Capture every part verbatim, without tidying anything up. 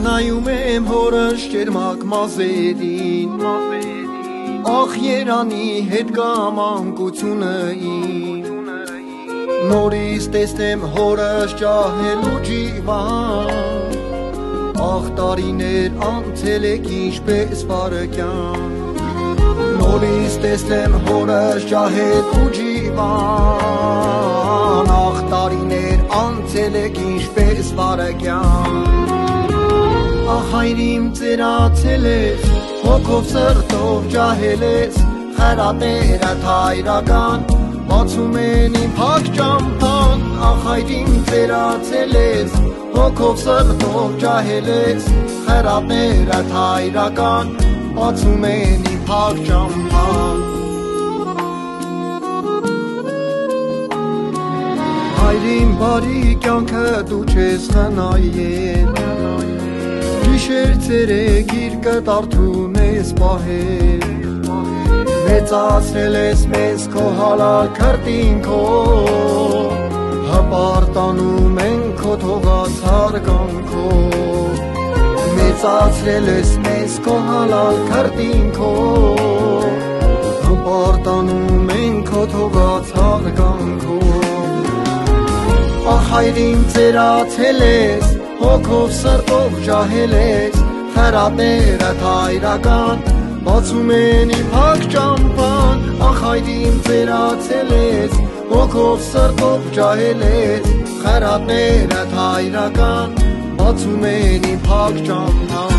Նայում եմ հորս ճերմակ մազերին, ախ երանի հետ կամ անկությունը իմ, նորից տեսնեմ հորս ճահելու ջիվան, ախ տարիներ անցել եք ինչպես վարքյան, նորից տեսնեմ հորս ճահելու ջիվան, ախ տարիներ անցել եք ինչպես վարքյան, ախ հայրիմ ծերացել ես, հոգով սրտով ջահել ես, խրատերդ հայրական, բացում են իմ փակ ճամփան, ախ հայրիմ ծերացել ես, հոգով սրտով ջահել ես, խրատերդ հայրական, բացում են իմ փակ ճամփան, հայրիմ բարի կյանքը դու չես խնայել, Գիշեր ցերեկ գիրկդ արթուն ես պահել, մեծացրել ես մեզ քո հալալ քրտինքով, հպարտանում ենք քո թողած հարգանքով, մեծացրել ես մեզ քո հալալ քրտինքով, հպարտանում ենք քո թողած հարգանքով, ախ հայրին ծերացել ես, հոգով սրտով ջահել ես, խրատերդ հայրական, բացում են իմ փակ ճամփան, ախ հայրիմ ծերացել ես, հոգով սրտով ջահել ես, խրատերդ հայրական, բացում են իմ փակ ճամփան,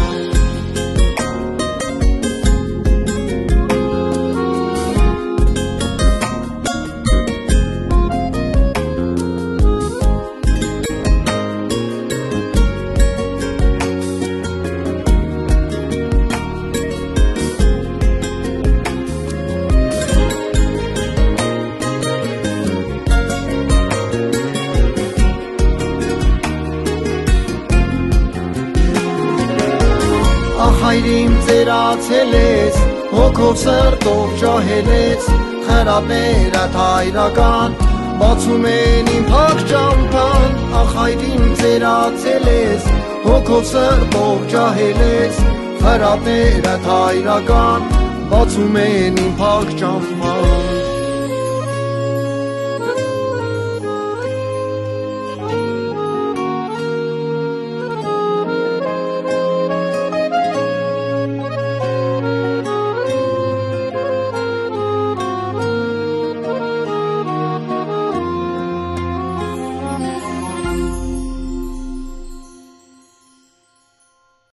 Հայրիմ ծերացել ես, հոգով սրտով ջահել ես, խրատերդ հայրական, բացում են իմ փակ ճամփան, ախ հայրիմ ծերացել ես, հոգով սրտով ջահել ես, խրատերդ հայրական, բացում են իմ փակ ճամփան